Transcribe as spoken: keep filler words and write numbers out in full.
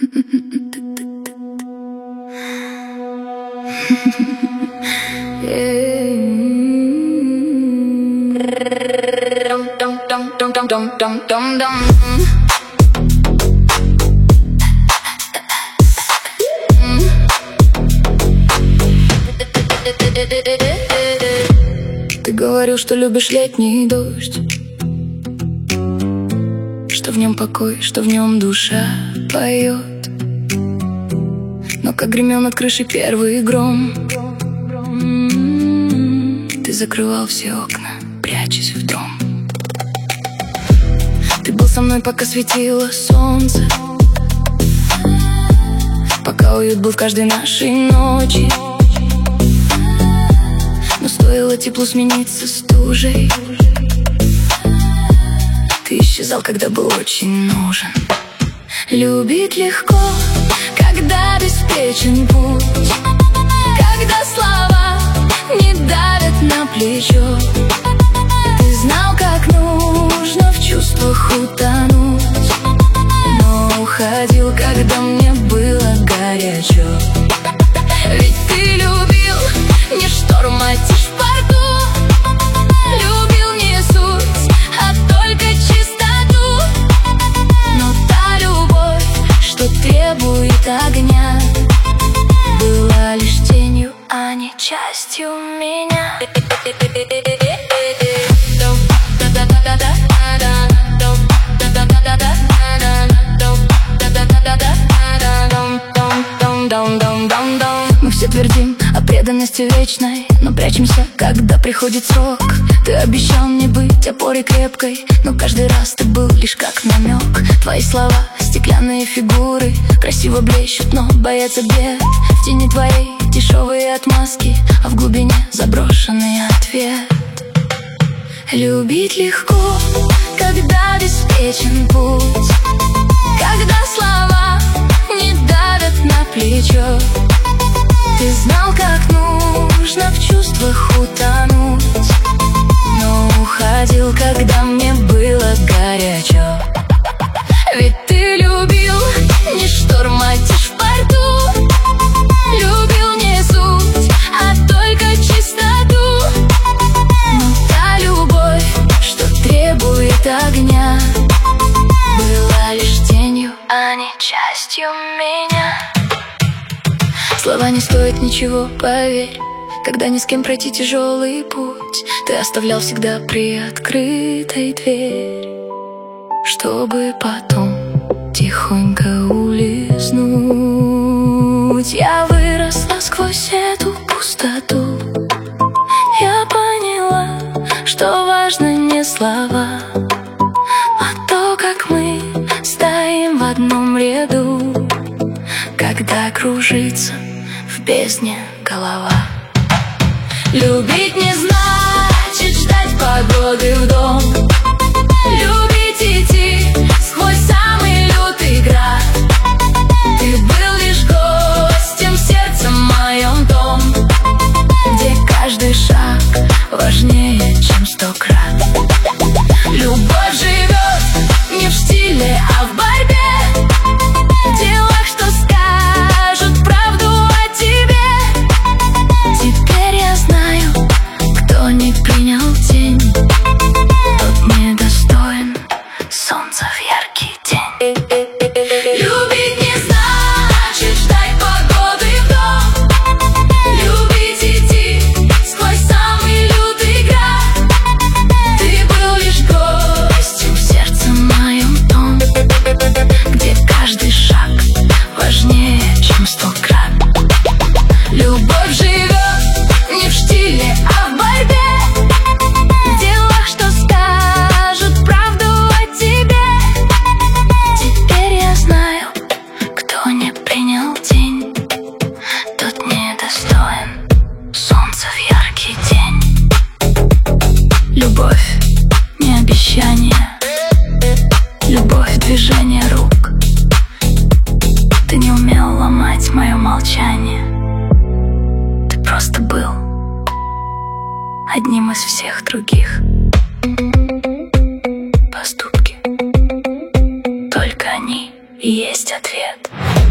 Ты говорил, что любишь летний дождь, что в нем покой, что в нем душа поет. Но как гремел над крышей первый гром, ты закрывал все окна, прячась в дом. Ты был со мной, пока светило солнце, пока уют был в каждой нашей ночи. Но стоило теплу смениться стужей, ты исчезал, когда был очень нужен. Любить легко, когда беспечен путь, когда слова не давят на плечо. Ты знал, как нужно в чувствах утонуть, но уходил, когда мне было горячо. Ведь ты любил не шторм, а тишь в порту, любил не суть, а только чистоту. Но та любовь, что требует огня, была лишь тенью, а не частью меня. Мы все твердим о преданности вечной, но прячемся, когда приходит срок. Ты обещал мне быть опорой крепкой, но каждый раз ты был лишь как намек. Твои слова, стеклянные фигуры, красиво блещут, но боятся бед. В тени твоей дешевые отмазки, а в глубине заброшенный ответ. Любить легко, когда беспечен путь, когда слова не давят на плечо. Ты знал, как нужно в чувствах утонуть, но уходил, когда мне было горячо. Ведь ты любил не шторм, а тишь в порту, любил не суть, а только чистоту. Но та любовь, что требует огня, была лишь тенью, а не частью меня. Слова не стоят ничего, поверь, когда ни с кем пройти тяжелый путь. Ты оставлял всегда приоткрытой дверь, чтобы потом тихонько улизнуть. Я выросла сквозь эту пустоту, я поняла, что важно не слова, а то, как мы стоим в одном ряду, когда кружится в бездне голова. Любить не значит ждать погоды в дом, любить идти сквозь самый лютый град. Ты был лишь гостем в сердце моем том, где каждый шаг важнее, чем сто крат. Любовь живет не в стиле, а в борьбе, в делах, что скажут правду о тебе. Теперь я знаю, кто не принял тень, тот недостоин солнца в яркий день. Любить не значит ждать погоды в дом, любить идти сквозь самый лютый град. Ты был лишь гостем в сердце моем том, где каждый шаг важнее, чем сто крат. Любовь живет не в штиле, а в борьбе, в делах, что скажут правду о тебе. Теперь я знаю, кто не принял день, тот недостоин солнца в яркий день. Любовь не обещание, любовь движение рук. Ты не умел ломать мое молчание, ты просто был одним из всех других. Поступки, только они есть ответ.